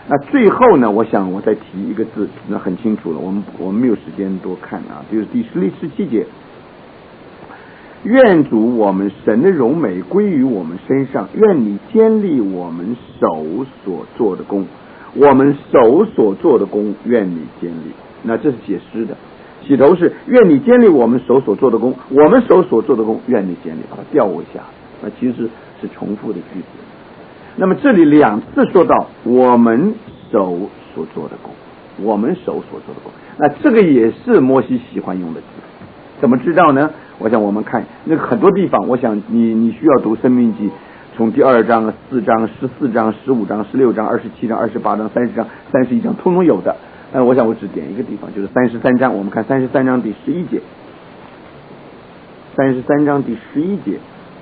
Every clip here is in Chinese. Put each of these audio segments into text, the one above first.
那最后呢，我想我再提一个字，那很清楚了，我们没有时间多看啊，就是第17节，愿主我们神的荣美归于我们身上，愿你坚立我们手所做的工，我们手所做的工，愿你坚立。那这是解释的，起头是愿你坚立我们手所做的工，我们手所做的工，愿你坚立，把它调一下，那其实是重复的句子。那么这里2次说到我们手所做的工，我们手所做的工，那这个也是摩西喜欢用的字。怎么知道呢？我想我们看那很多地方，我想你需要读申命记，从第2章、4章、14章、15章、16章、27章、28章、30章、31章通通有的。我想我只点一个地方，就是33章，我们看33章第11节，33章第11节，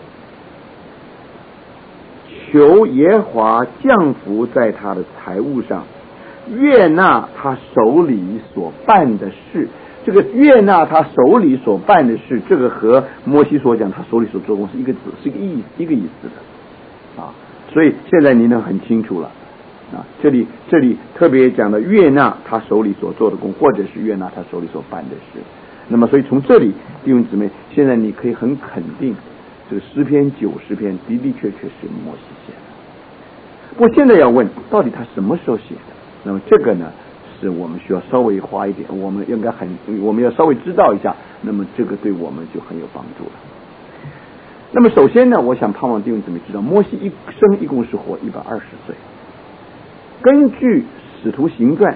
求耶和华降福在他的财物上，悦纳他手里所办的事。这个悦纳他手里所办的事，这个和摩西所讲他手里所做工是一个字，是一个意思的啊。所以现在你能很清楚了啊。这里特别讲的悦纳他手里所做的工，或者是悦纳他手里所办的事。那么所以从这里弟兄姊妹，现在你可以很肯定，这个诗篇90篇的的确确是摩西写的。不过现在要问，到底他什么时候写的？那么这个呢，是我们需要稍微花一点，我们要稍微知道一下，那么这个对我们就很有帮助了。那么首先呢，我想盼望弟兄姊妹知道，摩西一生一共是活120岁。根据使徒行传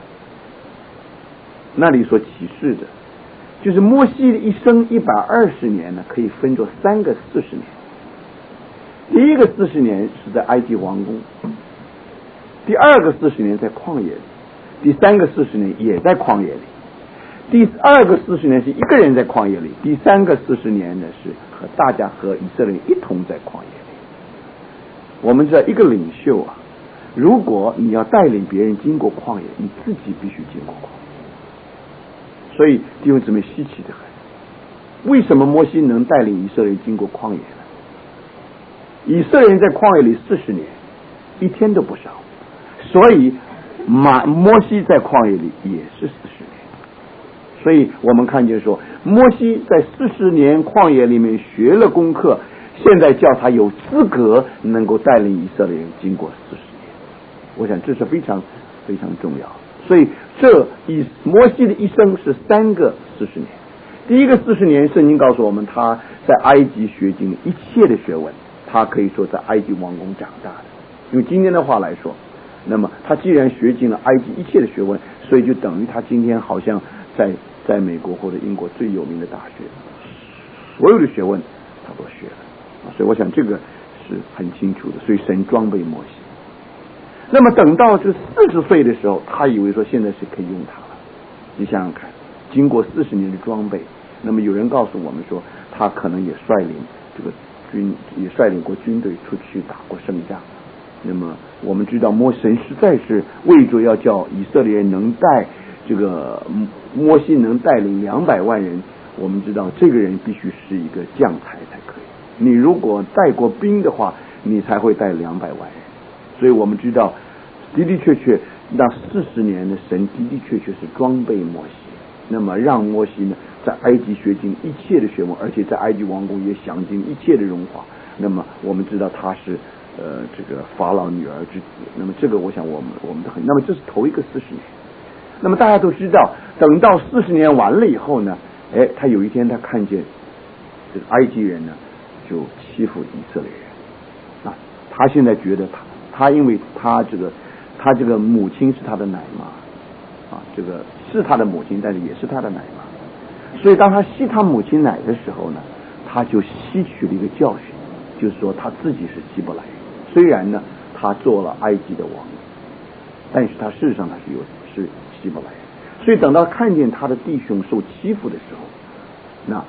那里所启示的，就是摩西的一生120年呢，可以分作3个40年。第一个40年是在埃及王宫，第二个40年在旷野里，第3个40年也在旷野里，第2个40年是一个人在旷野里，第3个40年呢是和大家和以色列人一同在旷野里。我们知道一个领袖啊，如果你要带领别人经过旷野，你自己必须经过旷野。所以弟兄姊妹稀奇的很，为什么摩西能带领以色列人经过旷野呢？以色列人在旷野里40年，一天都不少，所以摩西在旷野里也是40年。所以我们看见说，摩西在40年旷野里面学了功课，现在叫他有资格能够带领以色列人经过40年。我想这是非常非常重要。所以摩西的一生是3个40年。第一个40年，圣经告诉我们他在埃及学尽了一切的学问，他可以说在埃及王宫长大的。用今天的话来说，那么他既然学尽了埃及一切的学问，所以就等于他今天好像在美国或者英国最有名的大学，所有的学问他都学了。所以我想这个是很清楚的。所以神装备摩西。那么等到就40岁的时候，他以为说现在是可以用他了。你想想看，经过40年的装备，那么有人告诉我们说，他可能也率领过军队出去打过胜仗。那么我们知道神实在是为着要叫以色列人能带这个摩西能带领200万人，我们知道这个人必须是一个将才才可以。你如果带过兵的话，你才会带200万人。所以我们知道的的确确那40年的神的的确确是装备摩西，那么让摩西呢在埃及学尽一切的学问，而且在埃及王宫也享尽一切的荣华。那么我们知道他是这个法老女儿之子。那么这个我想我们都很，那么这是头一个40年。那么大家都知道，等到40年完了以后呢，他有一天他看见这个埃及人呢就欺负以色列人啊，他现在觉得他因为他这个母亲是他的奶妈啊，这个是他的母亲，但是也是他的奶妈，所以当他吸他母亲奶的时候呢，他就吸取了一个教训，就是说他自己是希伯来人，虽然呢他做了埃及的王，但是他事实上他是希伯来人。所以等到看见他的弟兄受欺负的时候，那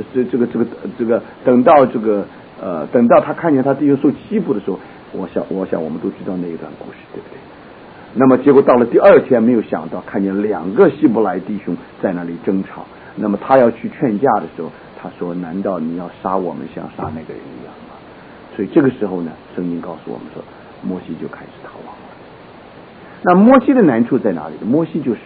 等到他看见他弟兄受欺负的时候，我想我们都知道那一段故事，对不对？那么结果到了第2天，没有想到看见2个希伯来弟兄在那里争吵。那么他要去劝架的时候，他说：“难道你要杀我们像杀那个人一样吗？”所以这个时候呢，圣经告诉我们说，摩西就开始逃亡了。 那摩西的难处在哪里？摩西就是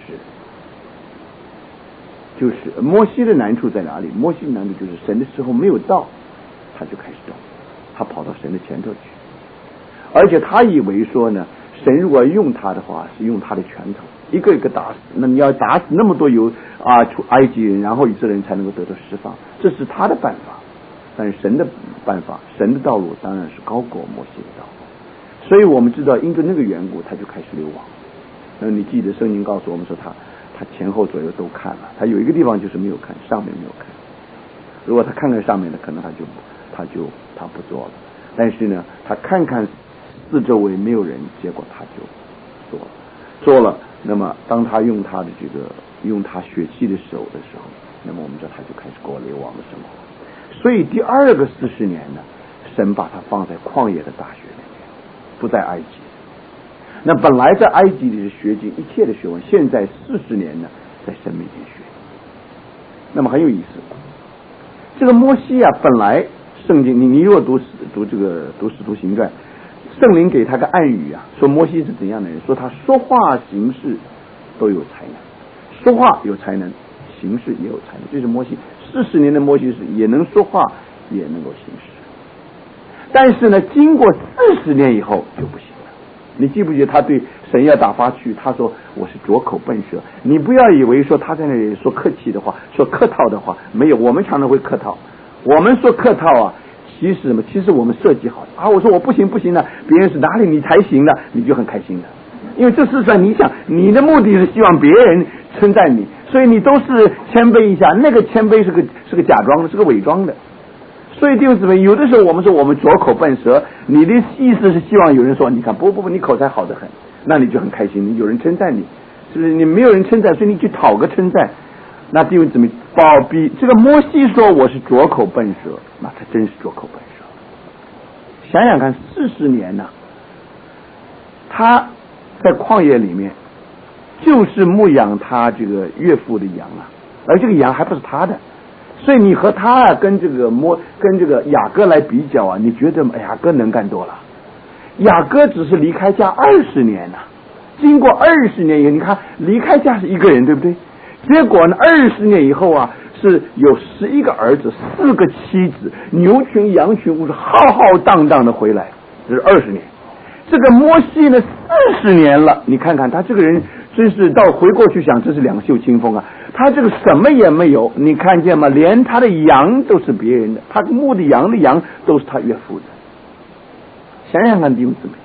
摩西的难处在哪里？摩西的难处就是神的时候没有到，他就开始动，他跑到神的前头去，而且他以为说呢，神如果用他的话，是用他的拳头一个一个打死，那你要打死那么多出埃及人，然后以色列人才能够得到释放，这是他的办法。但是神的办法，神的道路当然是高过摩西的道路，所以我们知道因着那个缘故，他就开始流亡。那你记得圣经告诉我们说，他前后左右都看了，他有一个地方就是没有看，上面没有看。如果他看看上面的，可能他不做了。但是呢，他看看四周围没有人，结果他就做了。那么当他用他血气的手的时候，那么我们知道他就开始过流亡的生活。所以第二个40年呢，神把他放在旷野的大学里面，不在埃及。那本来在埃及里是学尽一切的学问，现在40年呢，在神面前学。那么很有意思，这个摩西啊，本来圣经你如果读使徒行传，圣灵给他个暗语啊，说摩西是怎样的人，说他说话行事都有才能，说话有才能，行事也有才能。这是摩西40年的摩西是也能说话，也能够行事。但是呢，经过40年以后就不行了。你记不记得他对神要打发去，他说我是拙口笨舌。你不要以为说他在那里说客气的话，说客套的话，没有，我们常常会客套。我们说客套啊，其实我们设计好的啊。我说我不行的，别人是哪里你才行的，你就很开心的。因为这事上你想，你的目的是希望别人称赞你，所以你都是谦卑一下。那个谦卑是个假装的，是个伪装的。所以弟兄姊妹，有的时候我们说我们拙口笨舌，你的意思是希望有人说，你看不，你口才好得很，那你就很开心，有人称赞你，是不是？你没有人称赞，所以你去讨个称赞。那弟兄姊妹，保比这个摩西说我是拙口笨舌，那他真是拙口笨舌。想想看，40年呢，他在旷野里面就是牧养他这个岳父的羊啊，而这个羊还不是他的。所以你和他啊，跟这个雅各来比较啊，你觉得雅各能干多了？雅各只是离开家20年呐，经过20年以后，你看离开家是一个人，对不对？结果呢，20年以后啊，是有11个儿子，4个妻子，牛群羊群，是浩浩荡荡的回来，这是20年。这个摩西呢，40年了，你看看他这个人真是到回过去想，真是两袖清风啊。他这个什么也没有，你看见吗？连他的羊都是别人的，他牧的羊的羊都是他岳父的。想想看弟兄姊妹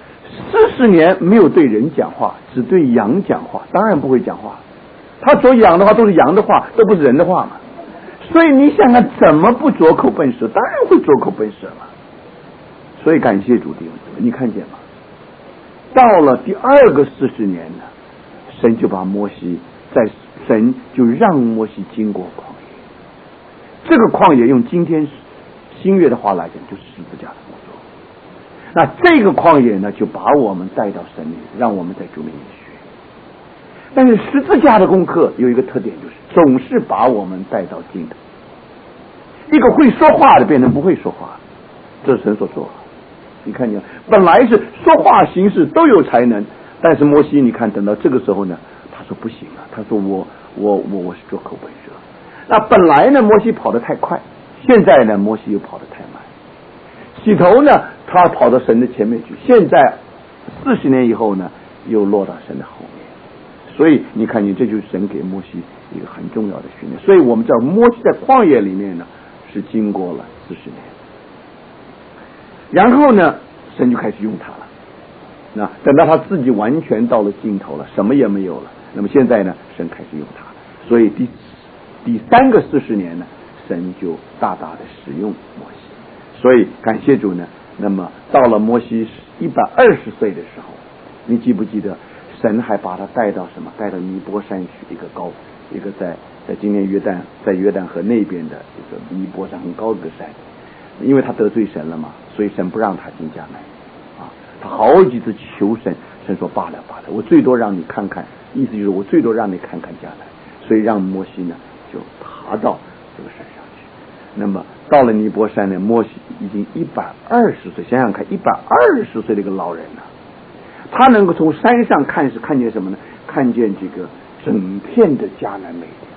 ，40年没有对人讲话，只对羊讲话，当然不会讲话。他所养的话都是羊的话，都不是人的话嘛。所以你想看怎么不拙口笨舌？当然会拙口笨舌嘛。所以感谢主弟兄姊妹，你看见吗？到了第2个40年呢，神就把摩西神就让摩西经过旷野。这个旷野用今天新约的话来讲，就是十字架的工作。那这个旷野呢，就把我们带到神里，让我们在主面前学。但是十字架的功课有一个特点，就是总是把我们带到尽头。一个会说话的变成不会说话，这是神所做的。你看见，本来是说话行事都有才能，但是摩西你看等到这个时候呢，他说不行了，他说我是拙口笨舌。那本来呢摩西跑得太快，现在呢摩西又跑得太慢。起头呢他跑到神的前面去，现在40年以后呢又落到神的后面。所以你看见，这就是神给摩西一个很重要的训练。所以我们知道摩西在旷野里面呢是经过了40年，然后呢神就开始用他了。那等到他自己完全到了尽头了，什么也没有了，那么现在呢神开始用他。所以第3个40年呢，神就大大的使用摩西。所以感谢主呢，那么到了摩西120岁的时候，你记不记得神还把他带到什么？带到尼波山去，一个在今天在约旦河那边的一个尼波山，很高的一个山。因为他得罪神了嘛，所以神不让他进迦南啊。他好几次求神，神说罢了，我最多让你看看，意思就是我最多让你看看迦南。所以让摩西呢就爬到这个山上去。那么到了尼波山呢，摩西已经120岁，想想看，120岁的一个老人呢， 他能够从山上看是看见什么呢？看见这个整片的迦南美地，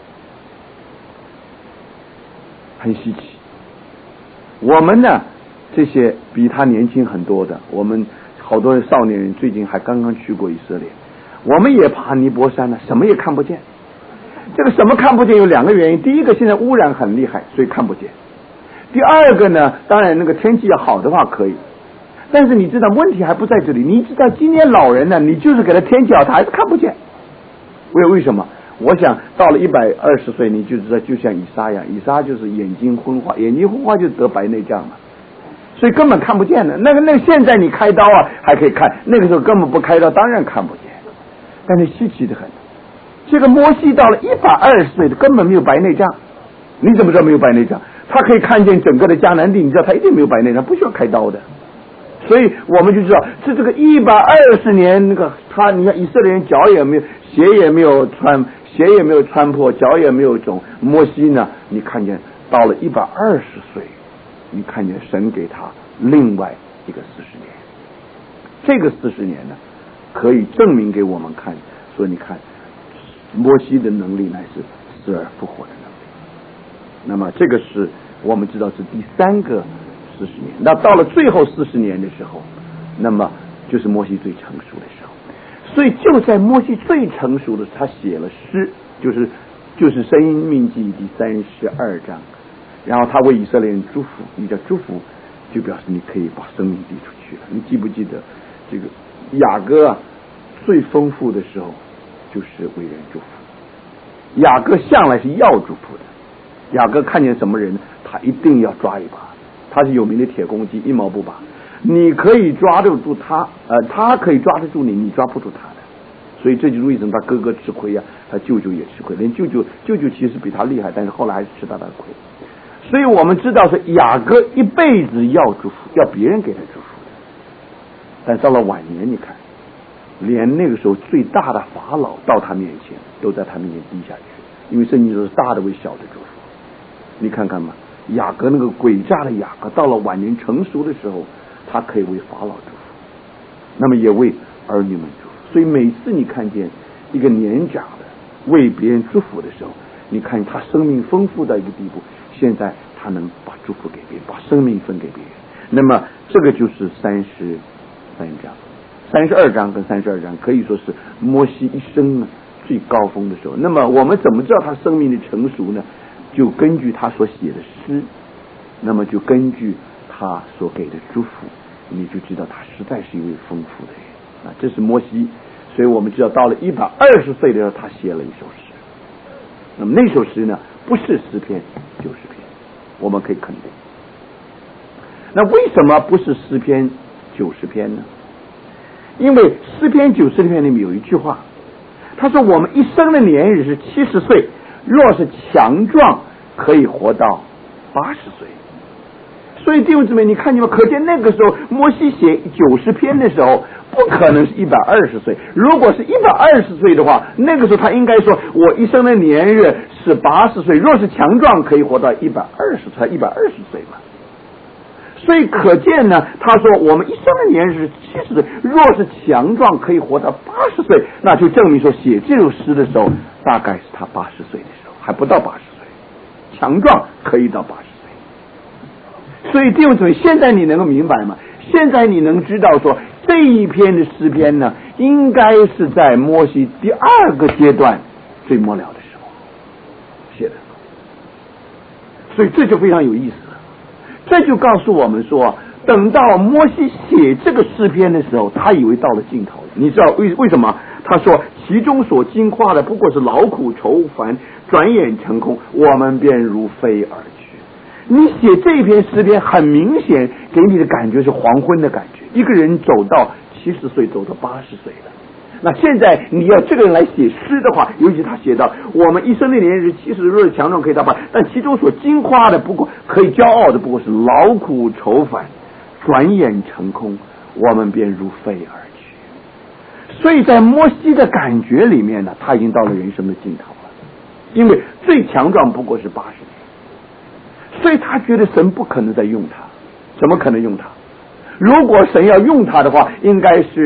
很稀奇。我们呢，这些比他年轻很多的，我们好多少年人最近还刚刚去过以色列，我们也爬尼泊山呢，什么也看不见。这个什么看不见有2个原因，第一个现在污染很厉害，所以看不见。第二个呢，当然那个天气要好的话可以，但是你知道问题还不在这里。你知道今天老人呢，你就是给他天气好，他还是看不见。为什么？我想到了120岁，你就知道，就像以撒一样，以撒就是眼睛昏花，眼睛昏花就得白内障嘛，所以根本看不见的。那个现在你开刀啊还可以看，那个时候根本不开刀，当然看不见。但是稀奇的很，这个摩西到了120岁的根本没有白内障。你怎么知道没有白内障？他可以看见整个的迦南地，你知道他一定没有白内障，不需要开刀的。所以我们就知道这个120年，那个他，你看以色列人脚也没有，鞋也没有穿破，脚也没有肿。摩西呢，你看见到了120岁，你看见神给他另外一个40年，这个40年呢，可以证明给我们看，所以你看摩西的能力乃是死而复活的能力。那么这个是我们知道是第3个40年。那到了最后40年的时候，那么就是摩西最成熟的时候。所以就在摩西最成熟的时候，他写了诗，就是申命记第32章，然后他为以色列人祝福。你叫祝福，就表示你可以把生命递出去了。你记不记得这个雅各啊，最丰富的时候就是为人祝福。雅各向来是要祝福的。雅各看见什么人，他一定要抓一把。他是有名的铁公鸡，一毛不拔。你可以抓得住他，他可以抓得住你，你抓不住他的。所以这就是为什么他哥哥吃亏呀，他舅舅也吃亏。连舅舅其实比他厉害，但是后来还是吃他的亏。所以我们知道是雅各一辈子要祝福，要别人给他祝福的。但到了晚年，你看，连那个时候最大的法老到他面前，都在他面前低下去，因为圣经说是大的为小的祝福。你看看嘛，雅各那个诡诈的雅各，到了晚年成熟的时候，他可以为法老祝福，那么也为儿女们祝福。所以每次你看见一个年长的为别人祝福的时候，你看他生命丰富到一个地步，现在他能把祝福给别人，把生命分给别人。那么这个就是33章、32章跟32章可以说是摩西一生最高峰的时候。那么我们怎么知道他生命的成熟呢？就根据他所写的诗，那么就根据他所给的祝福，你就知道他实在是一位丰富的人啊。这是摩西，所以我们知道到了120岁的时候，他写了一首诗。那么那首诗呢，不是诗篇90篇，我们可以肯定。那为什么不是诗篇90篇呢？因为诗篇90篇里面有一句话，他说我们一生的年日是70岁，若是强壮可以活到80岁。所以弟兄姊妹，你看见吗？可见那个时候摩西写90篇的时候，不可能是120岁。如果是120岁的话，那个时候他应该说我一生的年日是80岁，若是强壮可以活到120岁，120岁嘛。所以可见呢，他说我们一生的年日是70岁，若是强壮可以活到80岁，那就证明说写这首诗的时候大概是他80岁的时候，还不到80岁，强壮可以到80岁。所以弟兄姊妹，现在你能够明白吗？现在你能知道说这一篇的诗篇呢，应该是在摩西第2个阶段最末了的时候写的，所以这就非常有意思了。这就告诉我们说，等到摩西写这个诗篇的时候，他以为到了尽头了。你知道为什么？他说其中所经夸的不过是劳苦愁烦，转眼成空，我们便如飞而去。你写这篇诗篇，很明显给你的感觉是黄昏的感觉，一个人走到70岁，走到80岁了。那现在你要这个人来写诗的话，尤其他写到我们一生的年日70，若是强壮可以到80，但其中所经夸的不过可以骄傲的不过是劳苦愁烦，转眼成空，我们便如飞而去。所以在摩西的感觉里面呢，他已经到了人生的尽头了，因为最强壮不过是80年，所以他觉得神不可能再用他。怎么可能用他？如果神要用他的话，应该是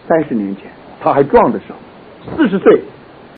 30年前他还壮的时候，40岁